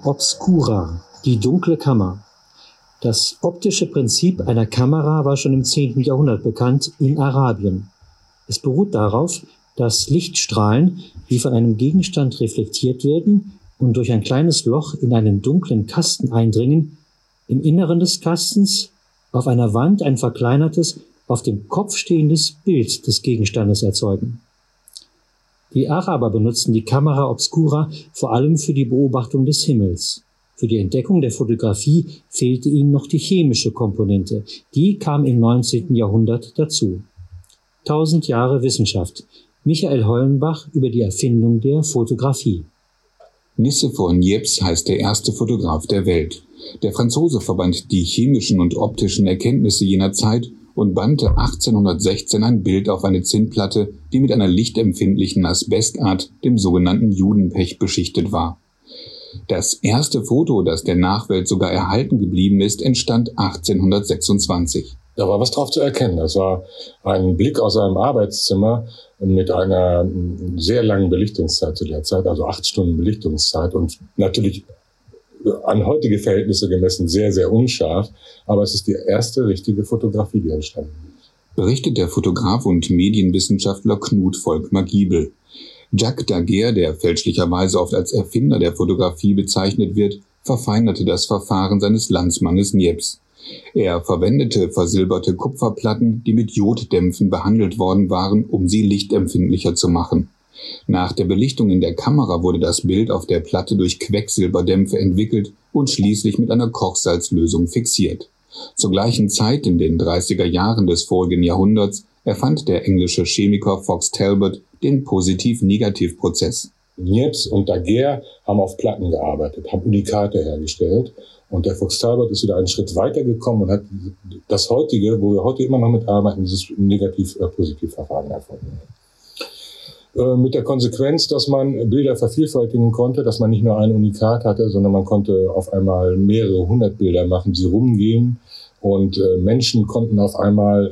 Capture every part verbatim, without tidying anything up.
obscura, die dunkle Kammer. Das optische Prinzip einer Kamera war schon im zehnten Jahrhundert bekannt in Arabien. Es beruht darauf, dass Lichtstrahlen, die von einem Gegenstand reflektiert werden und durch ein kleines Loch in einen dunklen Kasten eindringen, im Inneren des Kastens auf einer Wand ein verkleinertes, auf dem Kopf stehendes Bild des Gegenstandes erzeugen. Die Araber benutzten die Camera obscura vor allem für die Beobachtung des Himmels. Für die Entdeckung der Fotografie fehlte ihnen noch die chemische Komponente. Die kam im neunzehnten Jahrhundert dazu. Tausend Jahre Wissenschaft. Michael Hollenbach über die Erfindung der Fotografie. Nicéphore Niepce heißt der erste Fotograf der Welt. Der Franzose verband die chemischen und optischen Erkenntnisse jener Zeit und bannte achtzehnhundertsechzehn ein Bild auf eine Zinnplatte, die mit einer lichtempfindlichen Asbestart, dem sogenannten Judenpech, beschichtet war. Das erste Foto, das der Nachwelt sogar erhalten geblieben ist, entstand achtzehnhundertsechsundzwanzig. Da war was drauf zu erkennen. Das war ein Blick aus einem Arbeitszimmer mit einer sehr langen Belichtungszeit zu der Zeit, also acht Stunden Belichtungszeit und natürlich an heutige Verhältnisse gemessen sehr, sehr unscharf. Aber es ist die erste richtige Fotografie, die entstanden ist. Berichtet der Fotograf und Medienwissenschaftler Knut Volkmar Giebel. Jacques Daguerre, der fälschlicherweise oft als Erfinder der Fotografie bezeichnet wird, verfeinerte das Verfahren seines Landsmannes Niepce. Er verwendete versilberte Kupferplatten, die mit Joddämpfen behandelt worden waren, um sie lichtempfindlicher zu machen. Nach der Belichtung in der Kamera wurde das Bild auf der Platte durch Quecksilberdämpfe entwickelt und schließlich mit einer Kochsalzlösung fixiert. Zur gleichen Zeit, in den dreißiger Jahren des vorigen Jahrhunderts, erfand der englische Chemiker Fox Talbot den Positiv-Negativ-Prozess. Niepce und Daguerre haben auf Platten gearbeitet, haben Unikate hergestellt. Und der Fox Talbot ist wieder einen Schritt weitergekommen und hat das heutige, wo wir heute immer noch mitarbeiten, dieses Negativ-Positiv-Verfahren erfunden. Äh, mit der Konsequenz, dass man Bilder vervielfältigen konnte, dass man nicht nur ein Unikat hatte, sondern man konnte auf einmal mehrere hundert Bilder machen, sie rumgehen und äh, Menschen konnten auf einmal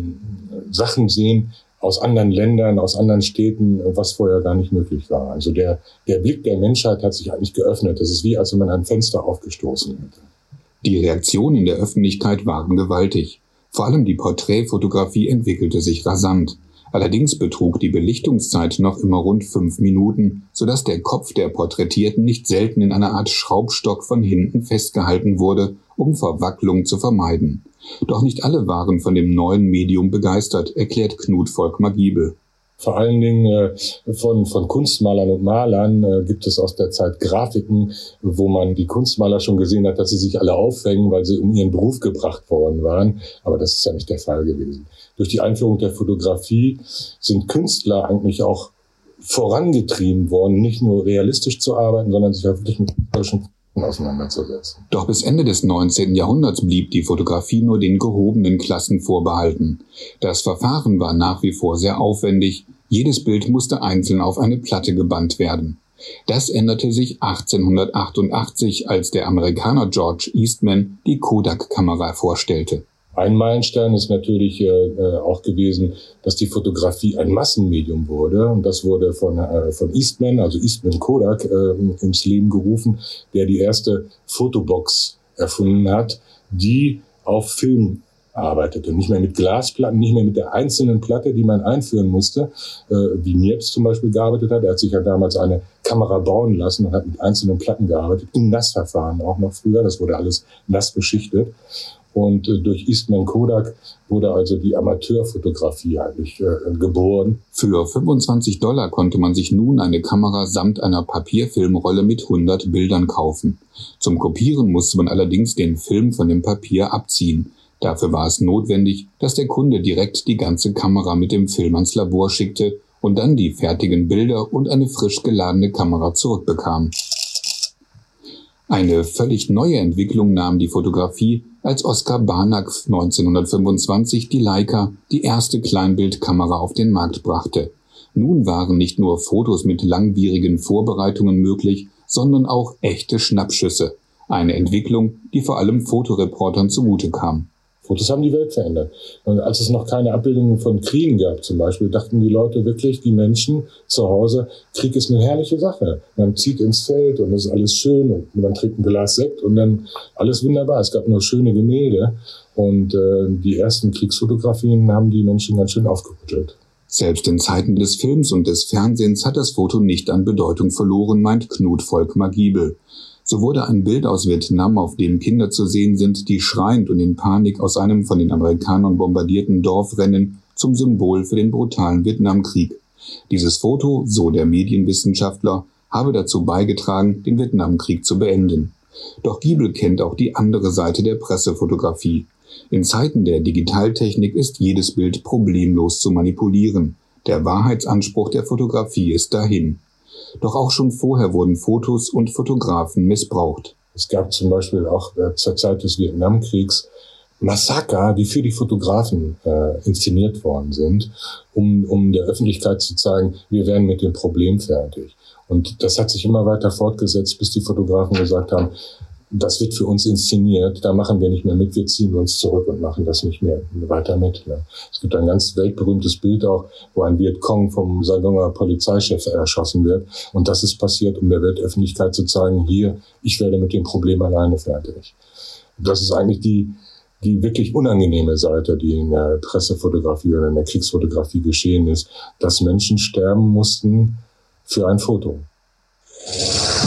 äh, Sachen sehen aus anderen Ländern, aus anderen Städten, was vorher gar nicht möglich war. Also der, der Blick der Menschheit hat sich eigentlich geöffnet. Das ist wie, als wenn man ein Fenster aufgestoßen hätte. Die Reaktionen in der Öffentlichkeit waren gewaltig. Vor allem die Porträtfotografie entwickelte sich rasant. Allerdings betrug die Belichtungszeit noch immer rund fünf Minuten, sodass der Kopf der Porträtierten nicht selten in einer Art Schraubstock von hinten festgehalten wurde, um Verwacklung zu vermeiden. Doch nicht alle waren von dem neuen Medium begeistert, erklärt Knut Volkmar Giebel. Vor allen Dingen äh, von, von Kunstmalern und Malern äh, gibt es aus der Zeit Grafiken, wo man die Kunstmaler schon gesehen hat, dass sie sich alle aufhängen, weil sie um ihren Beruf gebracht worden waren. Aber das ist ja nicht der Fall gewesen. Durch die Einführung der Fotografie sind Künstler eigentlich auch vorangetrieben worden, nicht nur realistisch zu arbeiten, sondern sich auch wirklich mit solchen auseinanderzusetzen. Doch bis Ende des neunzehnten Jahrhunderts blieb die Fotografie nur den gehobenen Klassen vorbehalten. Das Verfahren war nach wie vor sehr aufwendig. Jedes Bild musste einzeln auf eine Platte gebannt werden. Das änderte sich achtzehnhundertachtundachtzig, als der Amerikaner George Eastman die Kodak-Kamera vorstellte. Ein Meilenstein ist natürlich äh, auch gewesen, dass die Fotografie ein Massenmedium wurde. Und das wurde von, äh, von Eastman, also Eastman Kodak, äh, ins Leben gerufen, der die erste Fotobox erfunden hat, die auf Film arbeitete. Nicht mehr mit Glasplatten, nicht mehr mit der einzelnen Platte, die man einführen musste, äh, wie Niepce zum Beispiel gearbeitet hat. Er hat sich ja damals eine Kamera bauen lassen und hat mit einzelnen Platten gearbeitet, im Nassverfahren auch noch früher. Das wurde alles nass beschichtet. Und äh, durch Eastman Kodak wurde also die Amateurfotografie eigentlich äh, geboren. Für fünfundzwanzig Dollar konnte man sich nun eine Kamera samt einer Papierfilmrolle mit hundert Bildern kaufen. Zum Kopieren musste man allerdings den Film von dem Papier abziehen. Dafür war es notwendig, dass der Kunde direkt die ganze Kamera mit dem Film ans Labor schickte und dann die fertigen Bilder und eine frisch geladene Kamera zurückbekam. Eine völlig neue Entwicklung nahm die Fotografie, als Oskar Barnack neunzehnhundertfünfundzwanzig die Leica, die erste Kleinbildkamera, auf den Markt brachte. Nun waren nicht nur Fotos mit langwierigen Vorbereitungen möglich, sondern auch echte Schnappschüsse. Eine Entwicklung, die vor allem Fotoreportern zugute kam. Fotos haben die Welt verändert. Und als es noch keine Abbildungen von Kriegen gab zum Beispiel, dachten die Leute wirklich, die Menschen zu Hause, Krieg ist eine herrliche Sache. Man zieht ins Feld und es ist alles schön und man trinkt ein Glas Sekt und dann alles wunderbar. Es gab nur schöne Gemälde und äh, die ersten Kriegsfotografien haben die Menschen ganz schön aufgerüttelt. Selbst in Zeiten des Films und des Fernsehens hat das Foto nicht an Bedeutung verloren, meint Knut Volkmar Giebel. So wurde ein Bild aus Vietnam, auf dem Kinder zu sehen sind, die schreiend und in Panik aus einem von den Amerikanern bombardierten Dorf rennen, zum Symbol für den brutalen Vietnamkrieg. Dieses Foto, so der Medienwissenschaftler, habe dazu beigetragen, den Vietnamkrieg zu beenden. Doch Giebel kennt auch die andere Seite der Pressefotografie. In Zeiten der Digitaltechnik ist jedes Bild problemlos zu manipulieren. Der Wahrheitsanspruch der Fotografie ist dahin. Doch auch schon vorher wurden Fotos und Fotografen missbraucht. Es gab zum Beispiel auch äh, zur Zeit des Vietnamkriegs Massaker, die für die Fotografen äh, inszeniert worden sind, um, um der Öffentlichkeit zu zeigen, wir werden mit dem Problem fertig. Und das hat sich immer weiter fortgesetzt, bis die Fotografen gesagt haben, das wird für uns inszeniert, da machen wir nicht mehr mit, wir ziehen uns zurück und machen das nicht mehr weiter mit. Ne? Es gibt ein ganz weltberühmtes Bild auch, wo ein Vietcong vom Saigoner Polizeichef erschossen wird. Und das ist passiert, um der Weltöffentlichkeit zu zeigen, hier, ich werde mit dem Problem alleine fertig. Das ist eigentlich die, die wirklich unangenehme Seite, die in der Pressefotografie oder in der Kriegsfotografie geschehen ist, dass Menschen sterben mussten für ein Foto.